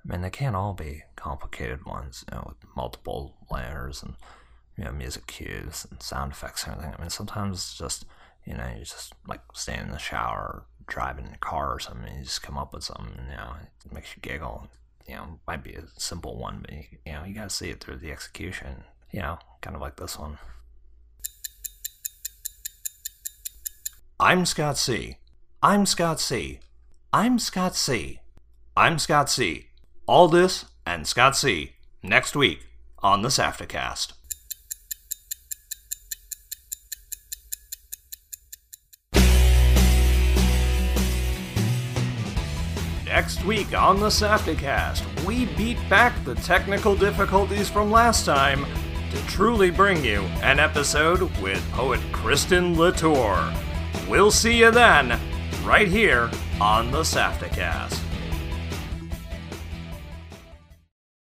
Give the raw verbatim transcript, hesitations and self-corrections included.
I mean, they can't all be complicated ones, you know, with multiple layers and, you know, music cues and sound effects and everything. I mean, sometimes it's just, you know, you just like staying in the shower, or driving in a car or something, and you just come up with something, you know, it makes you giggle. You know, might be a simple one, but, you, you know, you gotta see it through the execution, you know, kind of like this one. I'm Scott C. I'm Scott C. I'm Scott C. I'm Scott C. All this and Scott C. next week on the SAFTAcast. Next week on the SAFTAcast, we beat back the technical difficulties from last time to truly bring you an episode with poet Kristen Latour. We'll see you then, right here on the SAFTAcast.